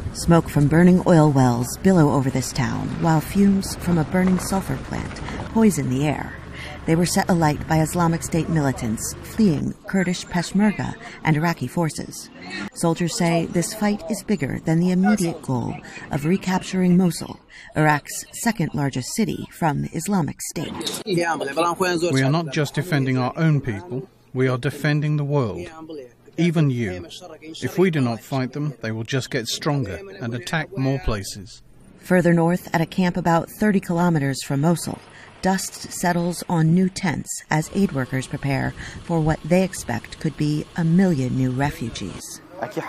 Smoke from burning oil wells billow over this town, while fumes from a burning sulfur plant poison the air. They were set alight by Islamic State militants fleeing Kurdish Peshmerga and Iraqi forces. Soldiers say this fight is bigger than the immediate goal of recapturing Mosul, Iraq's second-largest city, from Islamic State. We are not just defending our own people, we are defending the world. Even you. If we do not fight them, they will just get stronger and attack more places. Further north, at a camp about 30 kilometers from Mosul, dust settles on new tents as aid workers prepare for what they expect could be 1 million new refugees.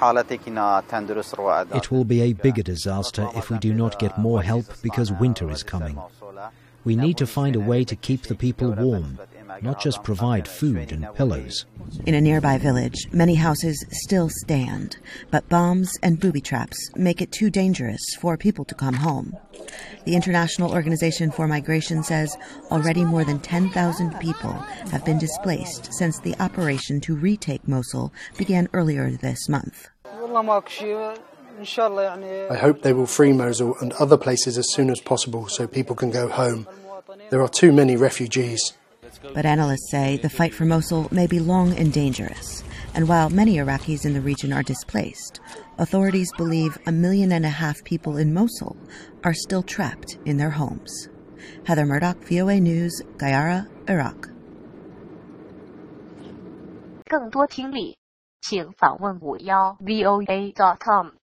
It will be a bigger disaster if we do not get more help because winter is coming. We need to find a way to keep the people warm, not just provide food and pillows. In a nearby village, many houses still stand, but bombs and booby traps make it too dangerous for people to come home. The International Organization for Migration says already more than 10,000 people have been displaced since the operation to retake Mosul began earlier this month. I hope they will free Mosul and other places as soon as possible so people can go home. There are too many refugees. But analysts say the fight for Mosul may be long and dangerous. And while many Iraqis in the region are displaced, authorities believe 1.5 million people in Mosul are still trapped in their homes. Heather Murdoch, VOA News, Gayara, Iraq. 更多听力，请访问51voa.com。